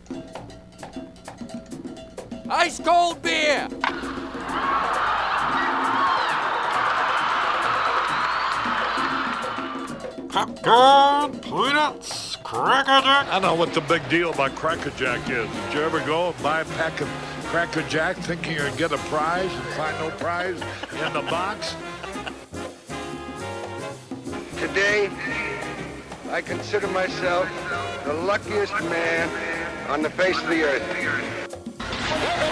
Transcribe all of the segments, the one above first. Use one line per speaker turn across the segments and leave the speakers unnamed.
Ice cold beer!
Popcorn, peanuts, Cracker Jack.
I know what the big deal about Cracker Jack is. Did you ever go and buy a pack of Cracker Jack thinking you're going to get a prize and find no prize in the box?
Today, I consider myself the luckiest man on the face of the earth.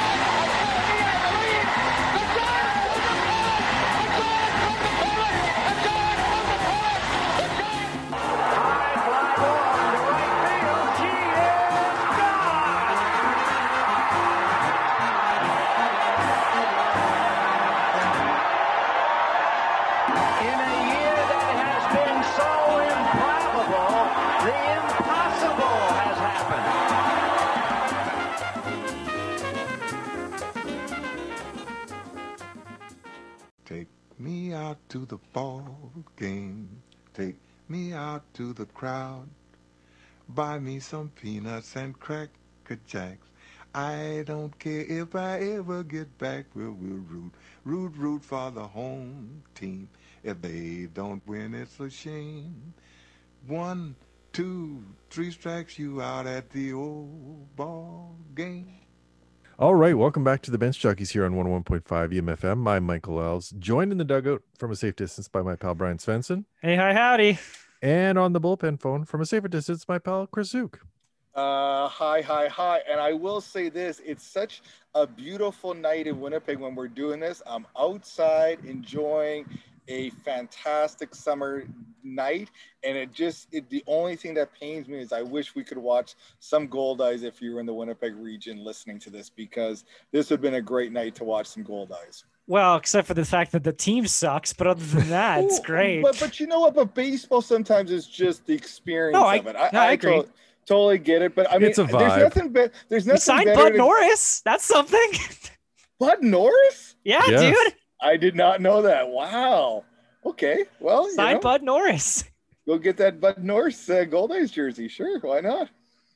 Take me out to the ball game. Take me out to the crowd. Buy me some peanuts and Cracker Jacks. I don't care if I ever get back. We'll root for the home team. If they don't win, it's a shame. 1, 2, 3 strikes you out at the old ball game.
All right, welcome back to the Bench Jockeys here on 101.5 EMFM. I'm Michael Elves, joined in the dugout from a safe distance by my pal Brian Svensson.
Hey, hi, howdy.
And on the bullpen phone from a safer distance, my pal Chris Zook.
Hi. And I will say this, it's such a beautiful night in Winnipeg when we're doing this. I'm outside enjoying a fantastic summer night, and the only thing that pains me is I wish we could watch some Goldeyes if you were in the Winnipeg region listening to this, because this would have been a great night to watch some Goldeyes.
Well, except for the fact that the team sucks, but other than that, it's great.
But you know what? But baseball sometimes is just the experience of it. I agree. Totally get it, but I mean,
it's a vibe.
There's nothing.
You signed Bud Norris. That's something.
Bud Norris?
Yeah, yes. Dude.
I did not know that. Wow. Okay. Well,
signed Bud Norris.
Go get that Bud Norris Goldeyes jersey. Sure, why not?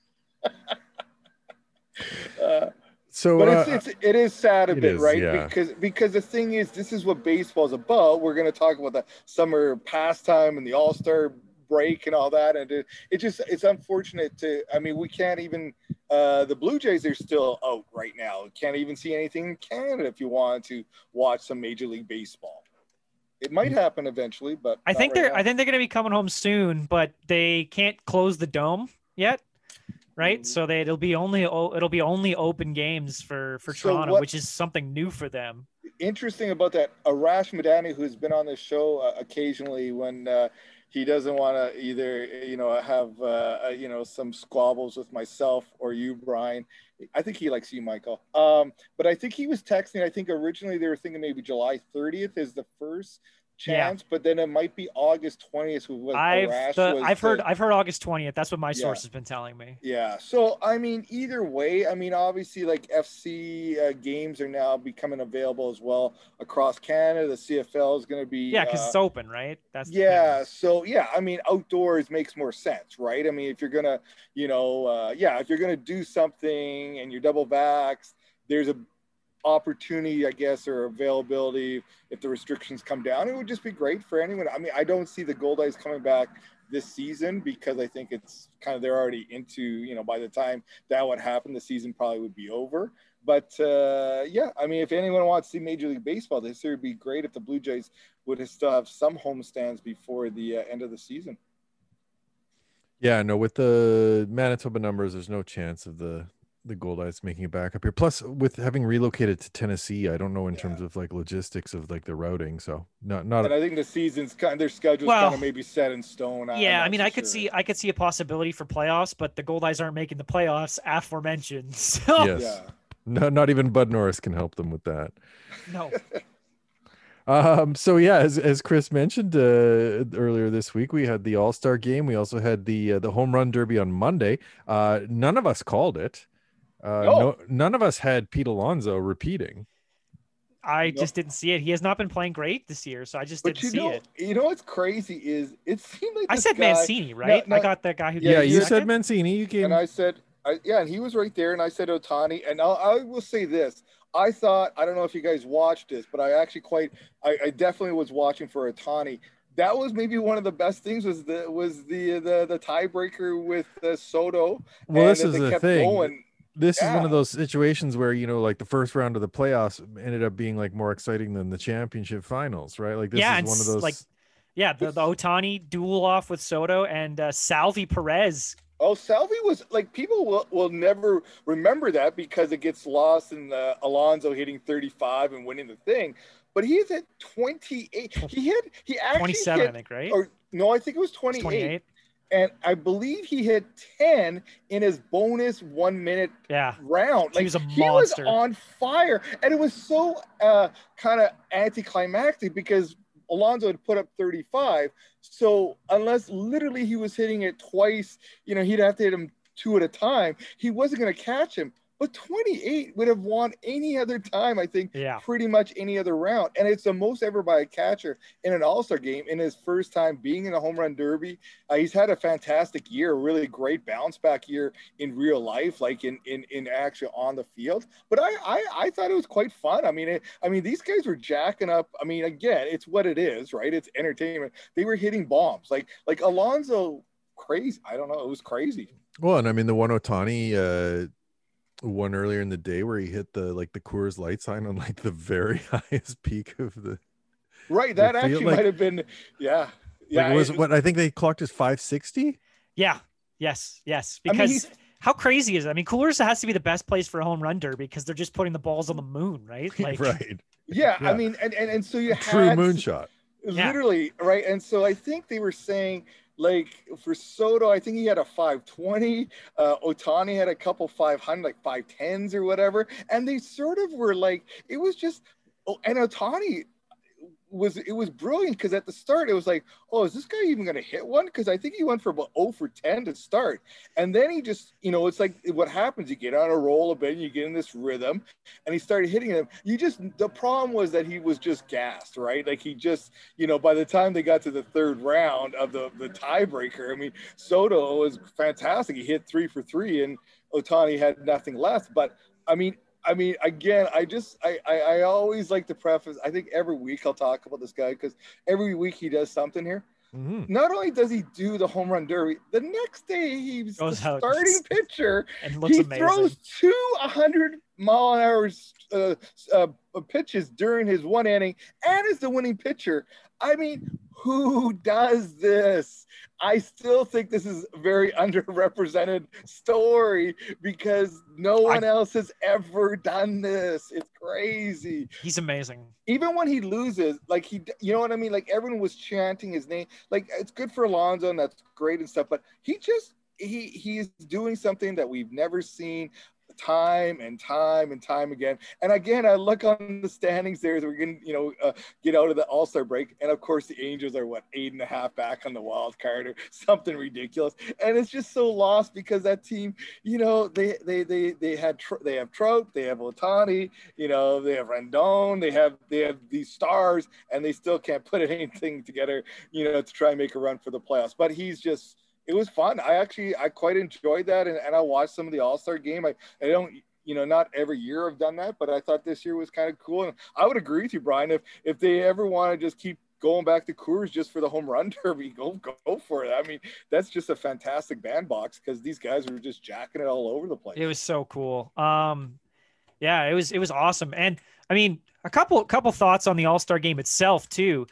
But it is sad a bit, right? Yeah. Because the thing is, this is what baseball is about. We're going to talk about the summer pastime and the All-Star break and all that, and it's unfortunate we can't even the Blue Jays are still out right now. Can't even see anything in Canada if you want to watch some Major League Baseball. It might happen eventually, but
I think they're going to be coming home soon, but they can't close the dome yet, right? So it'll be only open games for Toronto, which is something new for them.
Interesting about that, Arash Madani, who's been on this show occasionally when he doesn't want to either, have, some squabbles with myself or you, Brian. I think he likes you, Michael. But I think he was texting. I think originally they were thinking maybe July 30th is the first chance, but then it might be August 20th.
I've heard August 20th. That's what my source has been telling me.
Yeah. So, either way, obviously like FC games are now becoming available as well across Canada. The CFL is going to be,
because it's open, right?
So outdoors makes more sense, right? If you're going to, if you're going to do something and you're double vaxxed, there's a opportunity, I guess, or availability if the restrictions come down. It would just be great for anyone. I don't see the Goldeyes coming back this season because I think it's kind of, they're already into, by the time that would happen, the season probably would be over. But if anyone wants to see Major League Baseball this year, it'd be great if the Blue Jays would still have some homestands before the end of the season.
Yeah, no, with the Manitoba numbers, there's no chance of the Goldeyes making it back up here. Plus, with having relocated to Tennessee, I don't know in terms of like logistics of like the routing. So not.
And I think the season's their schedule's kind of maybe set in stone.
I could see a possibility for playoffs, but the Goldeyes aren't making the playoffs, aforementioned. So.
Yes. Yeah. No, not even Bud Norris can help them with that.
No.
As Chris mentioned earlier this week, we had the All-Star game. We also had the Home Run Derby on Monday. None of us called it. None of us had Pete Alonso repeating.
I just didn't see it. He has not been playing great this year, so I just didn't see it.
You know what's crazy is it seemed like
I said Mancini, right? I got that guy who.
Yeah, you said Mancini. You came,
and I said And he was right there, and I said Ohtani, and I will say this. I thought, I don't know if you guys watched this, but I actually I definitely was watching for Ohtani. That was maybe one of the best things was the tiebreaker with Soto.
Well, this is the thing.
Going.
This is one of those situations where, you know, like the first round of the playoffs ended up being like more exciting than the championship finals, right? Like this is one of those.
Like, the Ohtani duel off with Soto and Salvi Perez.
Oh, Salvi was like, people will never remember that because it gets lost in Alonso hitting 35 and winning the thing. But he's at 28. He actually
27, I think, right?
Or no, I think it was 28. And I believe he hit 10 in his bonus 1 minute round. Like,
he was a monster.
He was on fire. And it was so kind of anticlimactic because Alonso had put up 35. So unless literally he was hitting it twice, you know, he'd have to hit him 2 at a time. He wasn't going to catch him. But 28 would have won any other time, I think, pretty much any other round. And it's the most ever by a catcher in an All-Star game in his first time being in a home run derby. He's had a fantastic year, a really great bounce back year in real life, like in actually on the field. But I thought it was quite fun. I mean, these guys were jacking up. I mean, again, it's what it is, right? It's entertainment. They were hitting bombs. Like Alonso, crazy. I don't know. It was crazy.
Well, and I mean, the one Ohtani one earlier in the day where he hit the Coors Light sign on like the very highest peak of the
that actually might have been
it was what I think they clocked as 560.
Yes because how crazy is it? I mean, Coors has to be the best place for a home run derby because they're just putting the balls on the moon, right? Like,
right.
I mean, and so you had
true moonshot,
literally, right? And so I think they were saying, like, for Soto, I think he had a 520. Ohtani had a couple 500, like 510s or whatever. And they sort of were like, it was just, and Ohtani it was brilliant because at the start it was like, oh, is this guy even going to hit one? Because I think he went for about 0 for 10 to start. And then he just, you know, it's like what happens. You get on a roll a bit and you get in this rhythm and he started hitting them. The problem was that he was just gassed, right? Like he just, you know, by the time they got to the third round of the tiebreaker, I mean, Soto was fantastic. He hit 3 for 3 and Ohtani had nothing left. But I mean, again, I always like to preface, I think every week I'll talk about this guy because every week he does something here. Mm-hmm. Not only does he do the home run derby, the next day he's the starting pitcher. And looks amazing. Throws 200-mile-an-hour pitches during his one inning and is the winning pitcher. I mean, who does this? I still think this is a very underrepresented story because no one else has ever done this. It's crazy.
He's amazing.
Even when he loses, like you know what I mean? Like everyone was chanting his name. Like it's good for Alonso and that's great and stuff, but he's doing something that we've never seen time and time again. And again, I look on the standings there as we're going to, get out of the All-Star break. And of course the Angels are 8.5 back on the wild card or something ridiculous. And it's just so lost because that team, they have Trout, they have Ohtani, they have Rendon, they have these stars and they still can't put anything together, to try and make a run for the playoffs. But it was fun. I quite enjoyed that. And I watched some of the All-Star game. I don't, not every year I've done that, but I thought this year was kind of cool. And I would agree with you, Brian, if they ever want to just keep going back to Coors just for the home run derby, go for it. I mean, that's just a fantastic bandbox because these guys were just jacking it all over the place.
It was so cool. It was awesome. And I mean, a couple thoughts on the All-Star game itself too.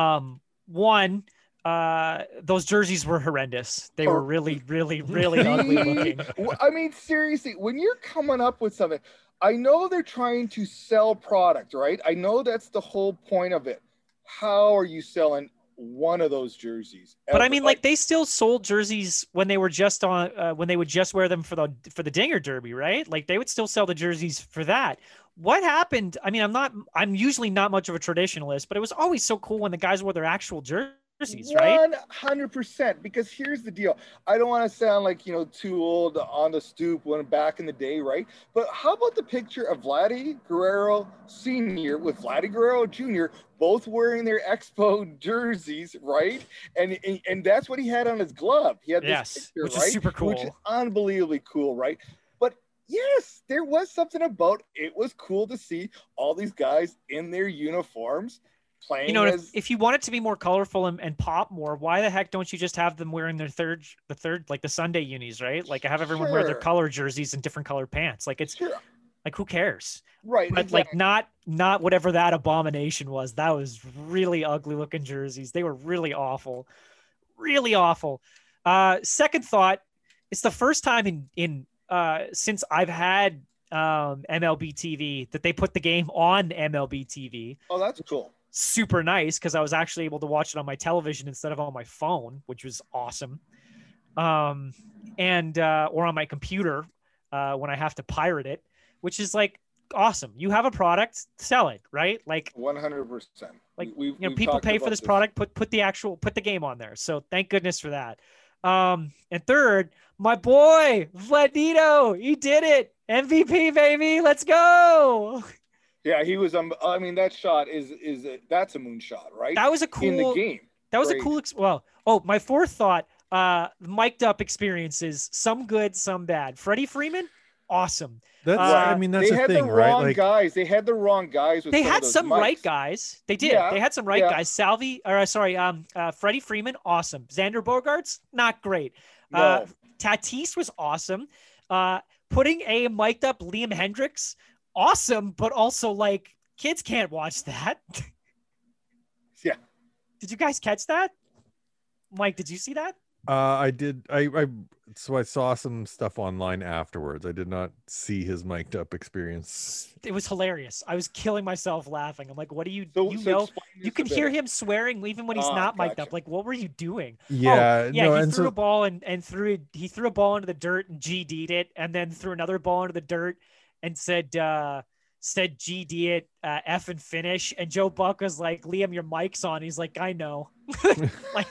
One, those jerseys were horrendous. They were really, really, really ugly looking.
I mean, seriously, when you're coming up with something, I know they're trying to sell product, right? I know that's the whole point of it. How are you selling one of those jerseys?
But I mean, like they still sold jerseys when they were just on, when they would just wear them for the Dinger Derby, right? Like they would still sell the jerseys for that. What happened? I mean, I'm usually not much of a traditionalist, but it was always so cool when the guys wore their actual jerseys. jerseys, right?
100%. Because here's the deal. I don't want to sound like, too old on the stoop when back in the day, right? But how about the picture of Vladdy Guerrero Sr. with Vladdy Guerrero Jr. both wearing their Expo jerseys, right? And that's what he had on his glove. He had this picture,
which
right?
is super cool.
Which is unbelievably cool, right? But yes, there was something about it was cool to see all these guys in their uniforms playing.
If you want it to be more colorful and pop more, why the heck don't you just have them wearing their third like the Sunday unis, right? Like have everyone wear their color jerseys and different color pants. Like it's like, who cares?
Right.
But
exactly.
like not whatever that abomination was. That was really ugly looking jerseys. They were really awful. Really awful. Second thought, it's the first time in since I've had MLB TV that they put the game on MLB TV.
Oh, that's cool.
Super nice, because I was actually able to watch it on my television instead of on my phone, which was awesome. And or on my computer when I have to pirate it, which is like awesome. You have a product, sell it, right? Like
100%.
Like people pay for this product, put the game on there. So thank goodness for that. And third, my boy Vladito, he did it. MVP, baby, let's go.
Yeah, he was. I mean, that shot that's a moonshot, right?
That was a cool
in the game.
That was a cool. My fourth thought. Mic'd up experiences. Some good, some bad. Freddie Freeman, awesome.
That's that's
the thing, right? Like guys. They had the wrong guys.
They had some right guys. They did. Yeah, they had some right guys. Freddie Freeman, awesome. Xander Bogaerts, not great.
No.
Tatis was awesome. Putting a mic'd up Liam Hendricks, awesome, but also like kids can't watch that.
Yeah.
Did you guys catch that? Mike, did you see that?
I did. So I saw some stuff online afterwards. I did not see his mic'd up experience.
It was hilarious. I was killing myself laughing. I'm like, what do you you can hear him swearing even when he's not mic'd up. Like, what were you doing?
Yeah.
He threw a ball and he threw a ball into the dirt and GD'd it, and then threw another ball into the dirt and said GD it, F and finish. And Joe Buck was like, Liam, your mic's on. He's like, I know. Like,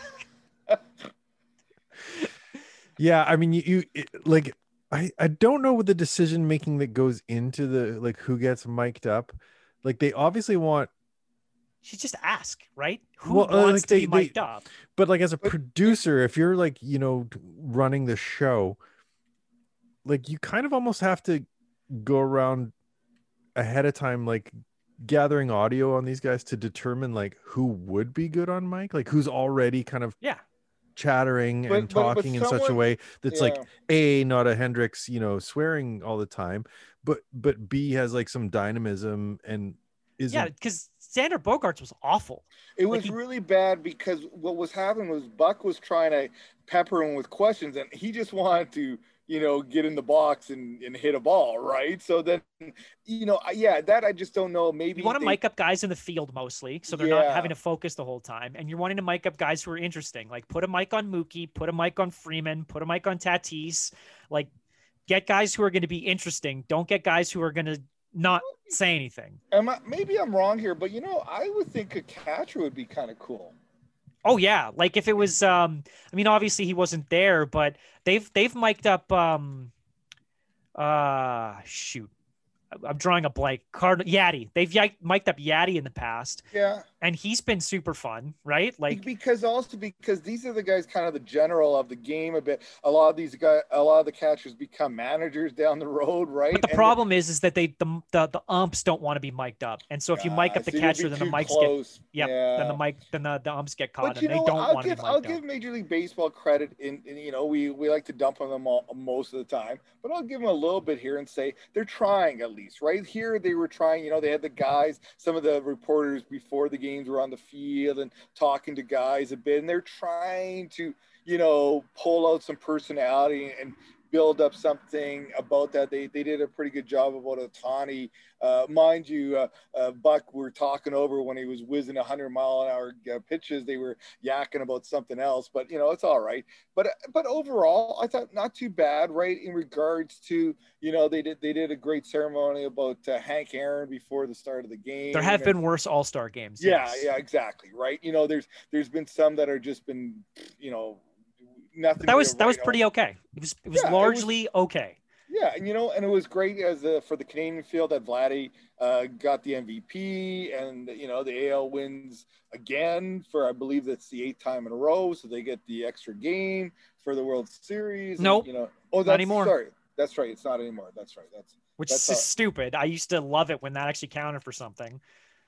yeah, I mean, I don't know what the decision making that goes into the like who gets mic'd up. Like they obviously want.
You just ask, right? Who wants to be mic'd up?
But like as a producer, if you're like running the show, like you kind of almost have to go around ahead of time, like gathering audio on these guys to determine like who would be good on mic, like who's already kind of chattering and talking in such a way that's like not a Hendricks, swearing all the time, but B has like some dynamism and
because Xander Bogaerts was awful.
It was really bad because what was happening was Buck was trying to pepper him with questions and he just wanted to get in the box and hit a ball, right? So then, that I just don't know. Maybe
you want to mic up guys in the field mostly, so they're not having to focus the whole time. And you're wanting to mic up guys who are interesting. Like put a mic on Mookie, put a mic on Freeman, put a mic on Tatis. Like get guys who are going to be interesting. Don't get guys who are going to not say anything.
Maybe I'm wrong here, but I would think a catcher would be kind of cool.
Oh yeah, like if it was, obviously he wasn't there, but they've mic'd up, shoot, I'm drawing a blank. Yadi. They've mic'd up Yadi in the past.
Yeah,
and he's been super fun, right? Like
because these are the guys kind of the general of the game a bit. A lot of the catchers become managers down the road, right?
But the problem is that the umps don't want to be mic'd up, and so if you mic up the catcher, then the mics get then the umps get caught, and they don't want to be mic'd up.
I'll give Major League Baseball credit in we like to dump on them all most of the time, but I'll give them a little bit here and say they're trying at least. Right here, they were trying, they had the guys, some of the reporters before the games were on the field and talking to guys a bit, and they're trying to, pull out some personality and build up something about that. They did a pretty good job about Ohtani. Mind you, Buck, we're talking over when he was whizzing 100-mile-an-hour pitches. They were yakking about something else, but it's all right. But overall, I thought not too bad, right? In regards to, they did a great ceremony about Hank Aaron before the start of the game.
There have been worse All-Star games.
Yeah,
yes.
yeah, exactly, right. There's been some that are just been, nothing.
But that was pretty okay. It was largely okay.
Yeah, and it was great for the Canadian field that Vladdy got the MVP, and the AL wins again for, I believe that's the 8th time in a row, so they get the extra game for the World Series.
Nope,
not
anymore.
Sorry, that's right. It's not anymore. That's right.
Which is stupid. I used to love it when that actually counted for something.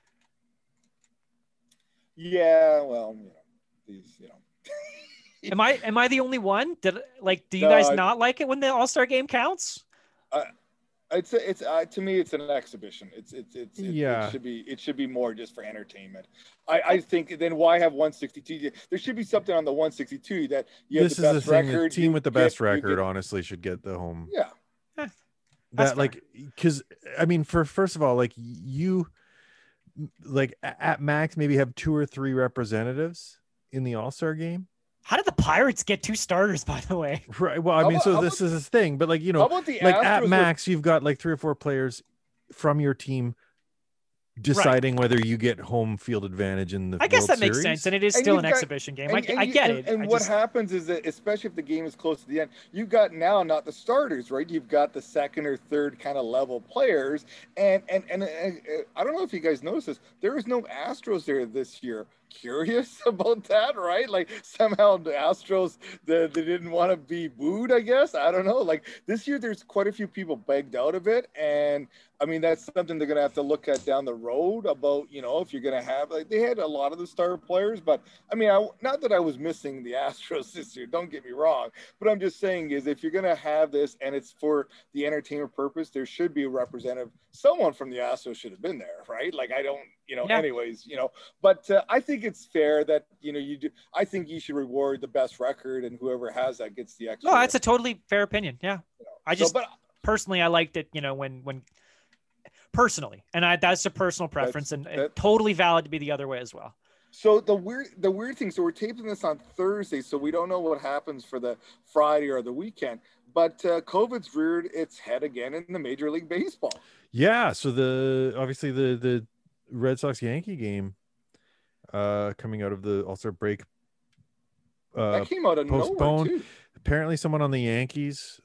Yeah, well, these.
Am I the only one? Do you guys not like it when the All-Star game counts?
It's to me it's an exhibition.
Yeah.
It should be more just for entertainment. I think then why have 162? There should be something on the 162 that you have
this
the best
is the thing.
record.
The team with the best record honestly should get the home.
Yeah.
That because I mean, first of all, you at max maybe have 2 or 3 representatives in the All-Star game.
How did the Pirates get 2 starters, by the way?
Right. Well, this is a thing, but at max, you've got 3 or 4 players from your team deciding whether you get home field advantage in the
I guess
World
that makes
Series.
sense, and it is still an exhibition game. I get it.
And what happens is that, especially if the game is close to the end, you've got now not the starters, right? You've got the second or third kind of level players, and I don't know if you guys noticed this. There was no Astros there this year. Curious about that, right? Somehow the Astros they didn't want to be booed, I guess. I don't know. This year there's quite a few people begged out of it, and I mean that's something they're gonna have to look at down the road about, if you're gonna have they had a lot of the star players, but I mean not that I was missing the Astros this year, don't get me wrong, but I'm just saying is if you're gonna have this and it's for the entertainment purpose, there should be a representative. Someone from the Astros should have been there, right? I don't, anyways, but I think it's fair that, you do. I think you should reward the best record, and whoever has that gets the extra.
No, that's a totally fair opinion. Yeah. Personally, I liked it, when personally, and that's a personal preference, and totally valid to be the other way as well.
So the weird thing, so we're taping this on Thursday, so we don't know what happens for the Friday or the weekend, but COVID's reared its head again in the Major League Baseball. Yeah,
so obviously the Red Sox Yankee game coming out of the All-Star break
that came out of nowhere too.
Apparently someone on the Yankees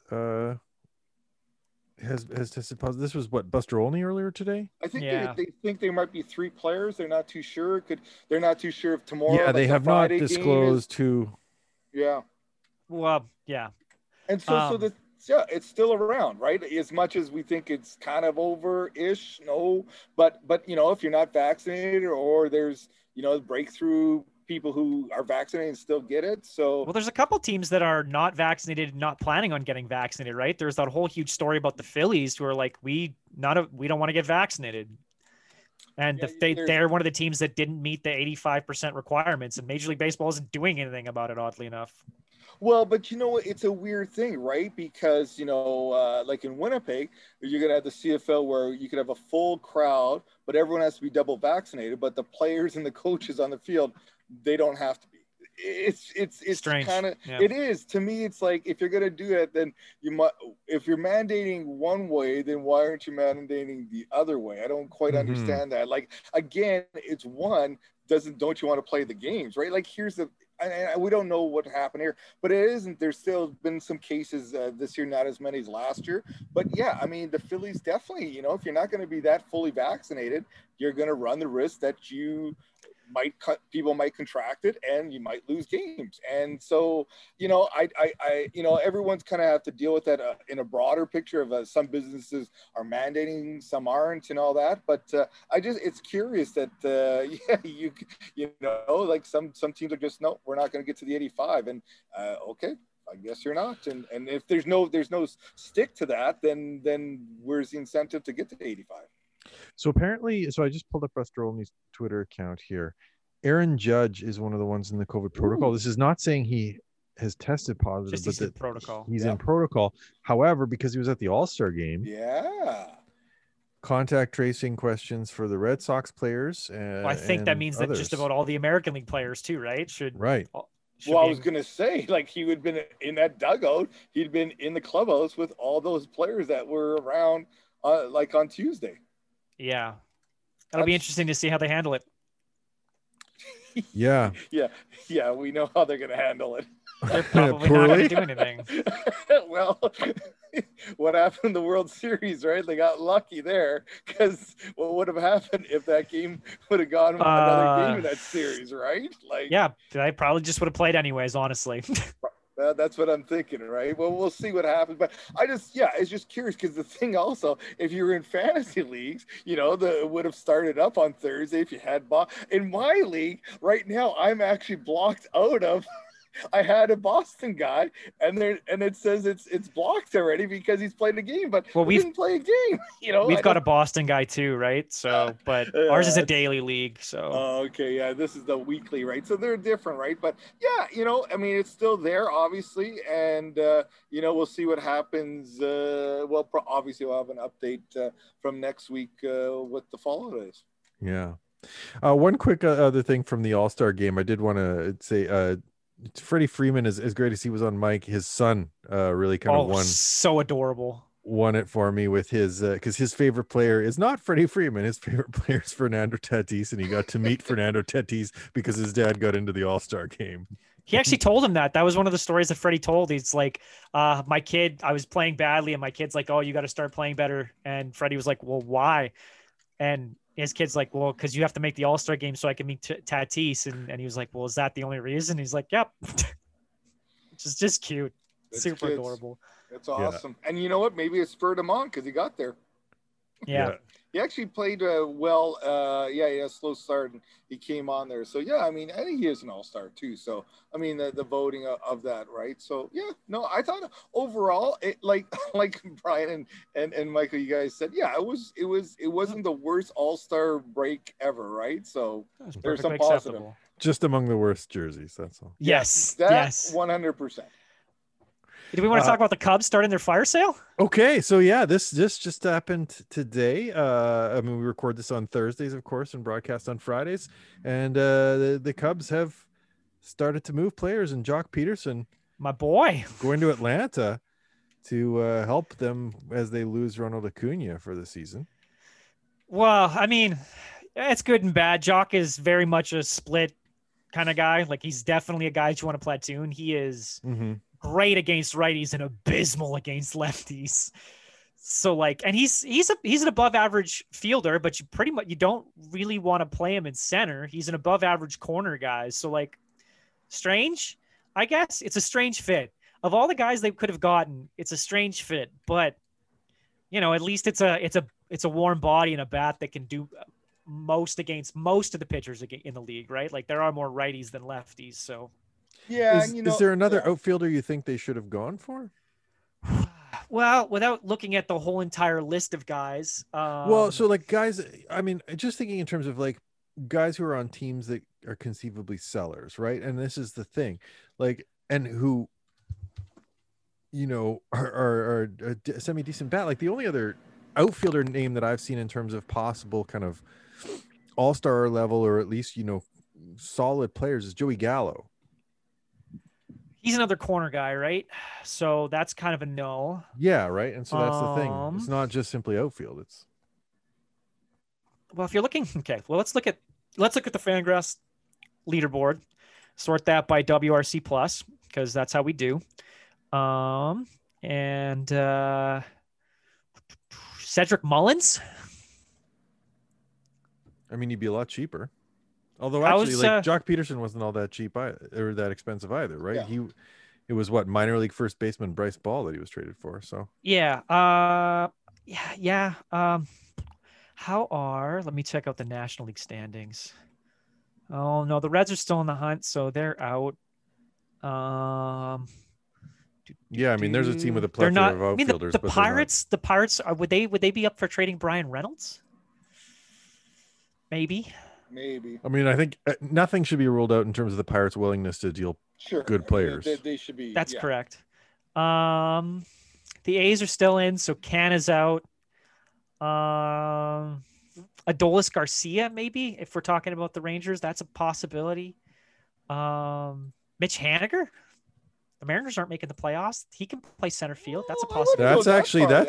has tested positive. This was Buster Olney earlier today.
I think they think there might be 3 players. They're not too sure. They're not too sure if tomorrow.
Yeah, they have not disclosed who.
Yeah.
Well, yeah.
And so it's still around, right? As much as we think it's kind of over-ish, no. But if you're not vaccinated, or there's breakthrough people who are vaccinated and still get it. So
there's a couple teams that are not vaccinated, not planning on getting vaccinated, right? There's that whole huge story about the Phillies who are like, we don't want to get vaccinated. And they're one of the teams that didn't meet the 85% requirements, and Major League Baseball isn't doing anything about it, oddly enough.
Well, but it's a weird thing, right? Because, like in Winnipeg, you're going to have the CFL where you could have a full crowd, but everyone has to be double vaccinated. But the players and the coaches on the field, they don't have to be. It's
strange.
It is. To me, it's like, if you're going to do it, then if you're mandating one way, then why aren't you mandating the other way? I don't quite understand that. Again, it's don't you want to play the games, right? Here's and we don't know what happened here, but it isn't. There's still been some cases this year, not as many as last year. But yeah, I mean, the Phillies definitely, if you're not going to be that fully vaccinated, you're going to run the risk that people might contract it, and you might lose games. And so, everyone's kind of have to deal with that in a broader picture of some businesses are mandating, some aren't, and all that. But it's curious that, some teams are just, no, we're not going to get to the 85. And okay, I guess you're not. And if there's no stick to that, then where's the incentive to get to 85?
So apparently, I just pulled up Buster Olney's Twitter account here. Aaron Judge is one of the ones in the COVID protocol. This is not saying he has tested positive,
Just
but
he's in protocol.
he's
Yeah.
in protocol. However, because he was at the All-Star game,
Yeah.
contact tracing questions for the Red Sox players.
Well, I think that
and
means that just
others.
about all the American League players too, right? Should
Right.
should
Well, I
be
was
in-
gonna say, like, he would have been in that dugout. He'd been in the clubhouse with all those players that were around, like on Tuesday.
yeah. That'll be
That's-
interesting to see how they handle it.
Yeah.
Yeah, we know how they're gonna handle it.
They're probably not going
Poorly?
to do anything.
Well, what happened in the World Series, right? They got lucky there, because what would have happened if that game would have gone another game in that series, right? Like,
Yeah, I probably just would have played anyways, honestly.
That's what I'm thinking, right? Well, we'll see what happens. But it's just curious, because the thing also, if you were in fantasy leagues, it would have started up on Thursday if you had in my league right now. I'm actually blocked out of. I had a Boston guy, and it says it's blocked already because he's played a game, but
Well,
we didn't play a game.
We've got a Boston guy too, right? So, but ours is a daily league. So,
Oh, okay, yeah, this is the weekly, right? So they're different, right? But yeah, I mean, it's still there, obviously, and we'll see what happens. Obviously, we'll have an update from next week with the follow is.
Yeah. One quick other thing from the All-Star game, I did want to say, Freddie Freeman is great to see was on mic. His son really kind of
so adorable.
Won it for me with his because his favorite player is not Freddie Freeman. His favorite player is Fernando Tatis, and he got to meet Fernando Tatis because his dad got into the All-Star game.
He actually told him that was one of the stories that Freddie told. He's like, my kid, I was playing badly, and my kid's like, oh, you got to start playing better. And Freddie was like, well, why? And his kid's like, well, because you have to make the All-Star game so I can meet Tatis. And he was like, well, is that the only reason? He's like, yep. Which is just cute. Super
kids.
adorable.
It's awesome. And you know what? Maybe it spurred him on because he got there.
Yeah.
He actually played well. He had a slow start, and he came on there. So, yeah, I mean, I think he is an all-star, too. So, I mean, the voting of that, right? So, yeah, no, I thought overall, it, like Brian and Michael, you guys said, yeah, it wasn't the worst all-star break ever, right? So, there's some positive.
Just among the worst jerseys, that's all.
Yes.
That's 100%.
Do we want to talk about the Cubs starting their fire sale?
Okay, so yeah, this just happened today. I mean, we record this on Thursdays, of course, and broadcast on Fridays. And the Cubs have started to move players, and Jock Peterson,
my boy,
going to Atlanta to help them as they lose Ronald Acuna for the season.
Well, I mean, it's good and bad. Jock is very much a split kind of guy. Like, he's definitely a guy that you want to platoon. He is great against righties and abysmal against lefties. So like, and he's an above average fielder, but you don't really want to play him in center. He's an above average corner guy. So like, strange, I guess it's a strange fit. Of all the guys they could have gotten, it's a strange fit, but at least it's a warm body and a bat that can do most against most of the pitchers in the league, right? Like, there are more righties than lefties. So
yeah.
Is there another outfielder you think they should have gone for?
Well, without looking at the whole entire list of guys.
Well, so like guys, I mean, just thinking in terms of like guys who are on teams that are conceivably sellers, right? And this is the thing, like, and who, are a semi-decent bat. Like, the only other outfielder name that I've seen in terms of possible kind of all-star level, or at least, solid players, is Joey Gallo.
He's another corner guy, right? So that's kind of a no.
Yeah, right. And so that's the thing. It's not just simply outfield. It's
well, if you're looking, okay. Well, let's look at the Fangraphs leaderboard. Sort that by WRC plus, because that's how we do. And Cedric Mullins.
I mean, he'd be a lot cheaper. Although actually, Jock Peterson wasn't all that cheap or that expensive either, right?
Yeah.
It was what, minor league first baseman Bryce Ball that he was traded for. So
yeah. Let me check out the National League standings. Oh no, the Reds are still in the hunt, so they're out.
Yeah, I mean, there's a team with a plethora of outfielders.
The Pirates. The Pirates would they be up for trading Brian Reynolds? Maybe.
Maybe.
I mean, I think nothing should be ruled out in terms of the Pirates' willingness to deal
Sure.
good players.
They should be.
That's
yeah.
correct. The A's are still in, so Can is out. Adolis Garcia, maybe, if we're talking about the Rangers, that's a possibility. Mitch Haniger, the Mariners aren't making the playoffs. He can play center field. That's a possibility.
That's actually
I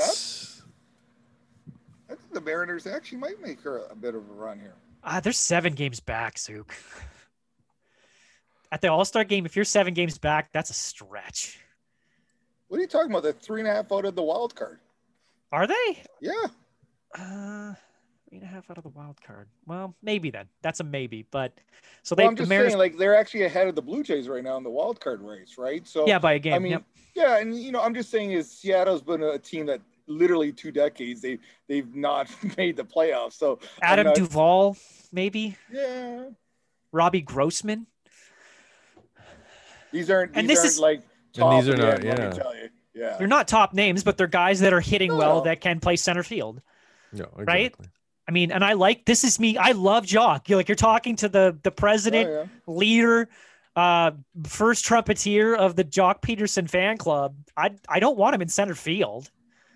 think the Mariners actually might make her a bit of a run here.
There's 7 games back, Zook. At the All-Star game, if you're 7 games back, that's a stretch.
What are you talking about? They're 3.5 out of the wild card.
Are they?
Yeah.
3.5 out of the wild card. Well, maybe then. That's a maybe. But so
I'm just saying, like, they're actually ahead of the Blue Jays right now in the wild card race, right? So
yeah, by a game.
I mean,
yep.
yeah, and I'm just saying is Seattle's been a team that literally 2 decades they've not made the playoffs. So
Adam Duvall, maybe.
Yeah.
Robbie Grossman.
These aren't like.
And these are not.
Let me tell you. Yeah.
They're not top names, but they're guys that are hitting well that can play center field.
No, exactly.
Right? I mean, and this is me. I love Jock. You're talking to the president, leader, first trumpeter of the Jock Peterson fan club. I don't want him in center field.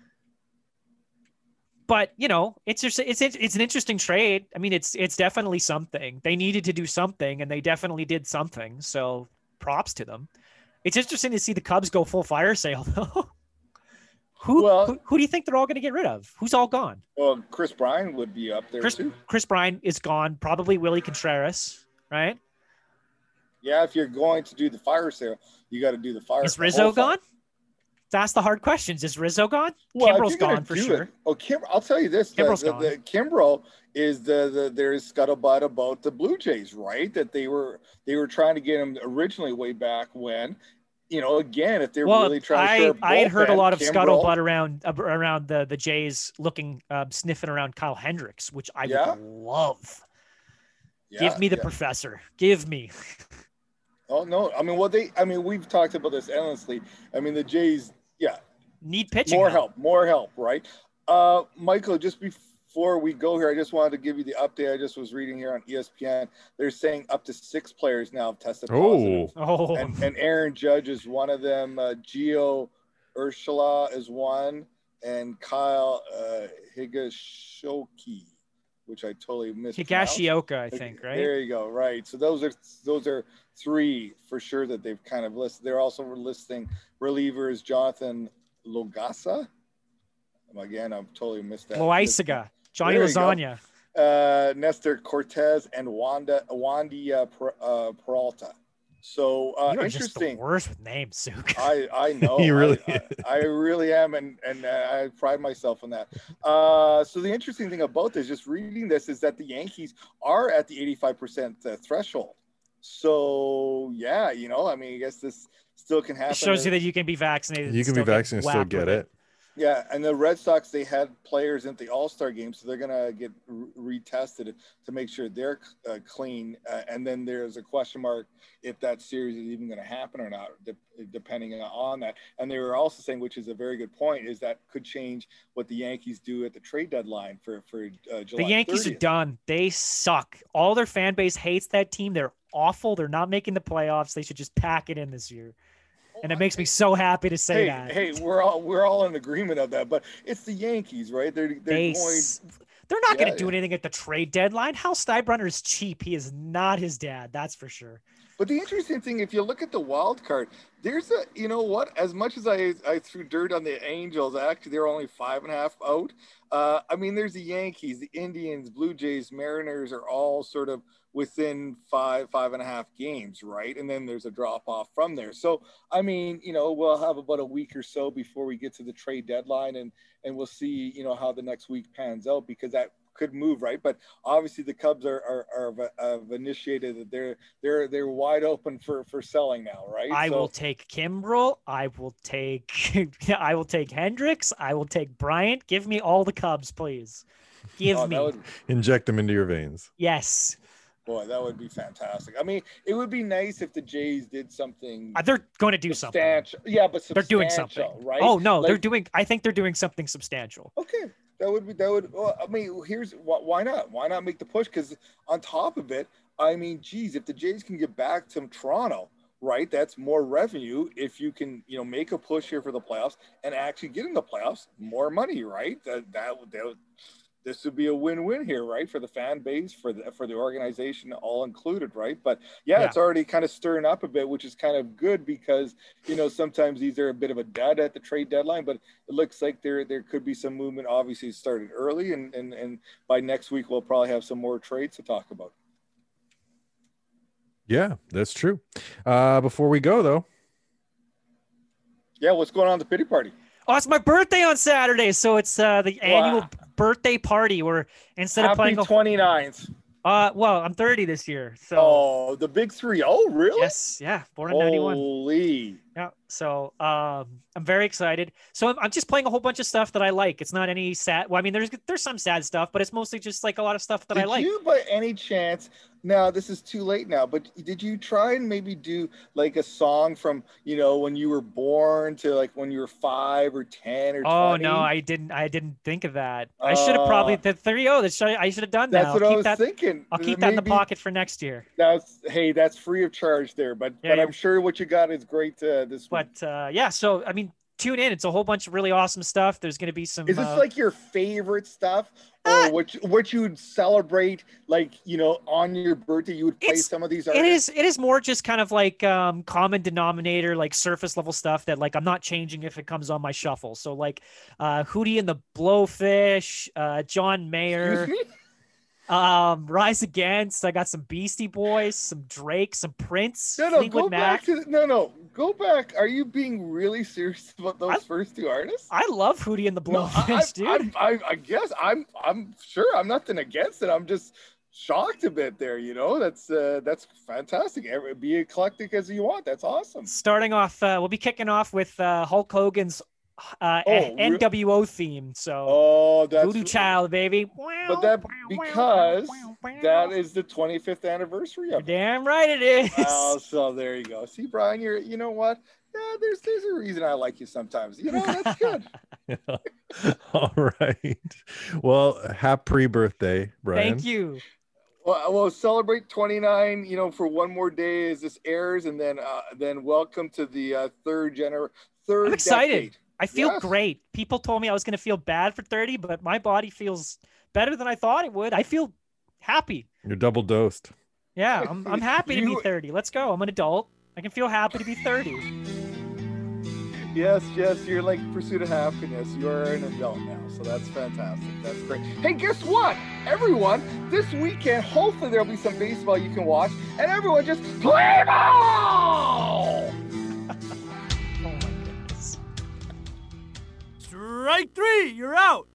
But it's just it's an interesting trade. I mean, it's definitely something. They needed to do something, and they definitely did something. So props to them. It's interesting to see the Cubs go full fire sale, though. Who do you think they're all going to get rid of? Who's all gone?
Well, Chris Bryant would be up there too.
Chris Bryant is gone. Probably Willie Contreras, right?
Yeah, if you're going to do the fire sale, you got to do the fire.
Is Rizzo gone? That's the hard questions. Is Rizzo gone?
Well,
Kimbrel's gone for sure.
I'll tell you this.
Kimbrel's gone.
Kimbrel is there's scuttlebutt about the Blue Jays, right? That they were trying to get him originally way back when. Again, if they're really trying to.
I had heard a lot of scuttlebutt around the Jays looking, sniffing around Kyle Hendricks, which I would love. Yeah, give me the professor. Give me.
Oh no! I mean, we've talked about this endlessly. I mean, the Jays,
need pitching.
More help, right? Michael, just before we go here, I just wanted to give you the update. I just was reading here on ESPN. They're saying up to 6 players now have tested positive.
Oh.
And Aaron Judge is one of them. Gio Urshela is one, and Kyle Higashioka, which I totally missed.
Higashioka, I think, right?
There you go. Right. So those are 3 for sure that they've kind of listed. They're also listing relievers Jonathan Logasa. Again, I've totally missed that.
Loaisaga, Johnny Lasagna.
Nestor Cortez and Wandy Peralta. So
You're
interesting.
Just the worst with names, Zook.
I know.
You really
I really am, and I pride myself on that. So the interesting thing about this, just reading this, is that the Yankees are at the 85% threshold. So yeah, I mean, I guess this still can happen.
It shows you that you can be vaccinated.
You can be vaccinated and still get it.
Yeah, and the Red Sox, they had players at the All-Star game, so they're going to get retested to make sure they're clean. And then there's a question mark if that series is even going to happen or not, depending on that. And they were also saying, which is a very good point, is that could change what the Yankees do at the trade deadline for July 30th.
The Yankees are done. They suck. All their fan base hates that team. They're awful. They're not making the playoffs. They should just pack it in this year. And it makes me so happy to say that.
Hey, we're all in agreement of that, but it's the Yankees, right? They're
not going to do anything at the trade deadline. Hal Steinbrenner is cheap. He is not his dad, that's for sure.
But the interesting thing, if you look at the wild card, there's as much as I threw dirt on the Angels, actually they're only 5.5 out. I mean, there's the Yankees, the Indians, Blue Jays, Mariners are all sort of within 5.5 games, right? And then there's a drop off from there. So, I mean, we'll have about a week or so before we get to the trade deadline, and we'll see, how the next week pans out, because that could move, right? But obviously the Cubs have initiated that they're wide open for selling now, right?
I will take Kimbrel. I will take Hendricks. I will take Bryant. Give me all the Cubs, please. Give me.
Inject them into your veins.
Yes.
Boy, that would be fantastic. I mean, it would be nice if the Jays did something.
They're going to do something.
Yeah, but
they're doing something,
right?
Oh no, I think they're doing something substantial.
Okay, that would. Well, I mean, here's why not? Why not make the push? Because on top of it, I mean, geez, if the Jays can get back to Toronto, right? That's more revenue if you can, make a push here for the playoffs and actually get in the playoffs, more money, right? This would be a win-win here, right? For the fan base, for the organization, all included, right? But yeah, it's already kind of stirring up a bit, which is kind of good because, sometimes these are a bit of a dud at the trade deadline, but it looks like there could be some movement. Obviously it started early and by next week, we'll probably have some more trades to talk about.
Yeah, that's true. Before we go though.
Yeah. What's going on at the pity party?
Oh, it's my birthday on Saturday. So it's the annual birthday party where instead of playing
29th.
Well, I'm 30 this year. So
the big 3. Oh, really?
Yes. Yeah. Born in 91.
Holy.
Yeah. So I'm very excited. So I'm just playing a whole bunch of stuff that I like. It's not any sad. Well, I mean, there's some sad stuff, but it's mostly just like a lot of stuff that I like.
Did you by any chance, now this is too late now, but did you try and maybe do like a song from, when you were born to like when you were 5 or 10 or 20?
Oh, no, I didn't think of that. I should have probably the 3-0. I should have done that.
That's what I was thinking.
I'll keep that in the pocket for next year.
That's free of charge there, but I'm sure what you got is great this week.
But yeah, so I mean, tune in. It's a whole bunch of really awesome stuff. There's going to be some.
Is this like your favorite stuff, or what you would celebrate? Like on your birthday, you would play some of these artists.
It is more just kind of like common denominator, like surface level stuff that like I'm not changing if it comes on my shuffle. So like Hootie and the Blowfish, John Mayer.
Excuse me?
Rise Against. I got some Beastie Boys, some Drake, some Prince.
Go back. Go back. Are you being really serious about those first 2 artists?
I love Hootie and the Blowfish, dude.
I guess I'm sure I'm nothing against it. I'm just shocked a bit there. That's fantastic. Be eclectic as you want. That's awesome.
Starting off, we'll be kicking off with Hulk Hogan's NWO theme. So
that's
Voodoo Child, baby.
But that because that is the 25th anniversary of it.
Damn right it is.
So there you go. See, Brian, you know what? Yeah, there's a reason I like you sometimes. That's good.
All right. Well, happy birthday, Brian.
Thank you.
Well, we'll celebrate 29, for one more day as this airs, and then welcome to the third
I'm excited.
Decade.
I feel great. People told me I was going to feel bad for 30, but my body feels better than I thought it would. I feel happy.
You're double dosed.
Yeah, I'm happy to be 30. Let's go. I'm an adult. I can feel happy to be 30.
Yes, you're like Pursuit of Happiness. You're an adult now, so that's fantastic. That's great. Hey, guess what? Everyone, this weekend, hopefully there'll be some baseball you can watch, and everyone just play ball!
Oh my goodness.
Strike 3, you're out.